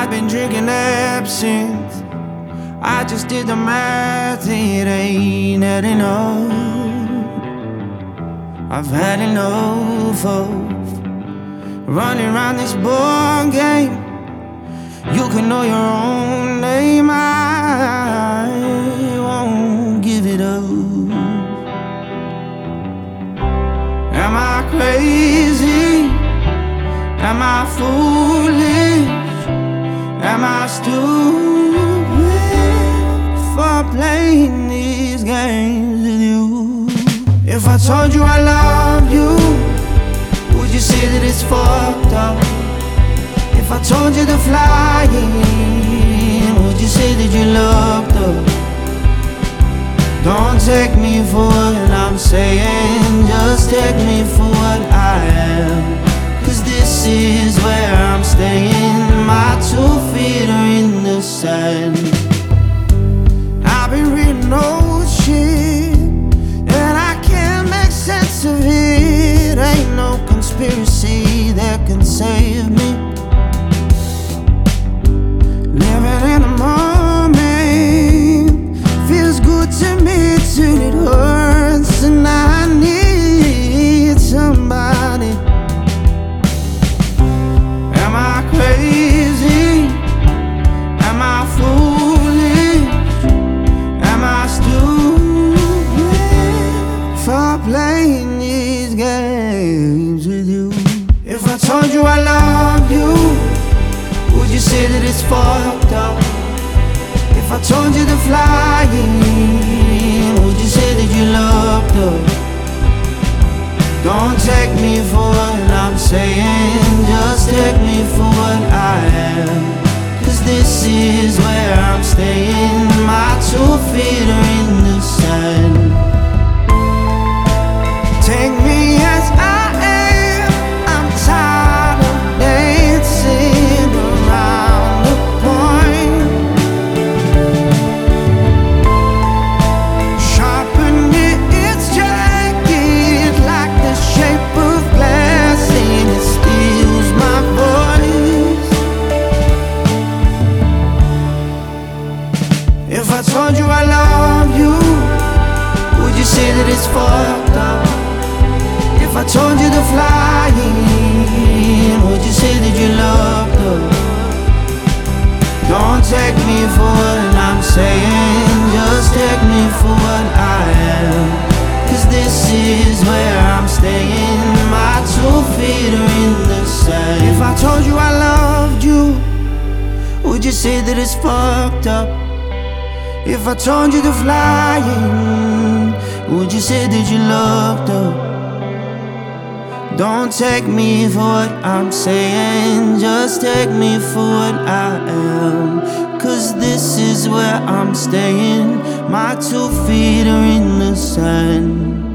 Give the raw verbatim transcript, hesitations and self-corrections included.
I've been drinking absinthe. I just did the math, it ain't adding enough. I've had enough of running around this board game. You can know your own name, I won't give it up. Am I crazy? Am I foolish? Am I stupid for playing these games with you? If I told you I love you, would you say that it's fucked up? If I told you to fly in, would you say that you loved up? Don't take me for what I'm saying, just take me for what I am. Cause this is where I'm staying, my two feet are in the sand. I've been reading old shit, and I can't make sense of it. Ain't no conspiracy that can save me. Living in the moment feels good to me till it hurts, and I need somebody. Am I crazy? Am I foolish? Am I stupid for playing these games with you? If I told you I love you, would you say that it's fucked up? If I told you to fly in, would you say that you loved us? Don't take me for what I'm saying, just take me for what I am. Cause this is where I'm staying, my two feet are in the sand. Take me as I am, I'm tired of dancing around the point. Sharpen it, its jagged like the shape of glass, and it steals my voice. If I told you I love you, would you say that it's fucked up? If I told you to fly in, would you say that you loved us? Don't take me for what I'm saying, just take me for what I am. Cause this is where I'm staying, my two feet are in the sand. If I told you I loved you, would you say that it's fucked up? If I told you to fly in, would you say that you loved her? Don't take me for what I'm saying, just take me for what I am. Cause this is where I'm staying, my two feet are in the sand.